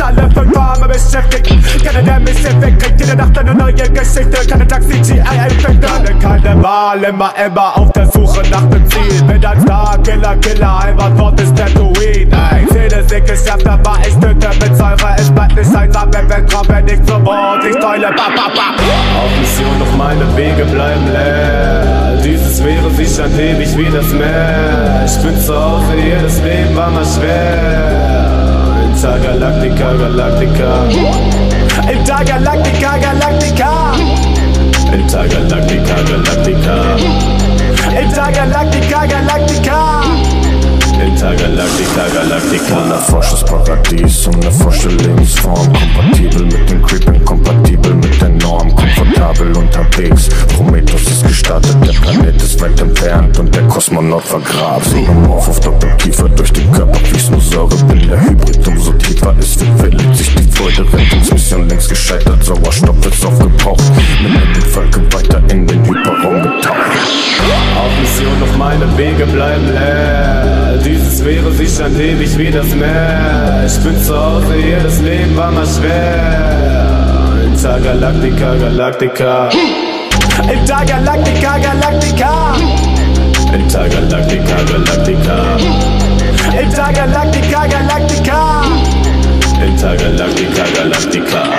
alle 5 Arme beschäftigt. Keiner, der mich hinwegkriegt, jede Nacht eine neue Geschichte. Keine Taxi-GI-Effekte, keine Wahl, immer auf der Suche nach dem Ziel. Bin ein Star, Killer, Heimatwort ist Tatooine. Zähle sind geschafft, aber ich töte mit Säure. Ich bleib nicht einsam im Weltraum, wenn ich zum Mond, ich teile, Auf Mission, doch meine Wege bleiben leer. Dieses Meere sich scheint ewig wie das Meer. Ich bin zu Hause, jedes Leben war mal schwer. Intergalactica, Galactica. Intergalactica, Galactica. Intergalactica, Galactica. Intergalactica, Galactica. Intergalactica, Galactica. Unerforschtes Paradies, unerforschte Lebensform. Kompatibel mit dem Creep, kompatibel mit der Norm. Komfortabel unterwegs, Prometheus ist gestartet. Der Planet ist weit entfernt und der Kosmonaut vergraben. Xenomorph auf Doppelkiefer, durch den Körper fließt nur Säure. Bin der Hybrid, umso tiefer es verwilligt sich die Freude. Rettungsmission längst gescheitert, Sauerstoff ist aufgebraucht. Mit den Völkern weiter in den Hyperraum getaucht. Auf Mission, doch meine Wege bleiben leer. Dieses Meere sich scheint ewig wie das Meer. Ich bin zu Hause, jedes Leben war mal schwer. Intergalactica, Galactica. Intergalactica, Galactica. Intergalactica, Galactica. Intergalactica, Galactica. Intergalactica, Galactica.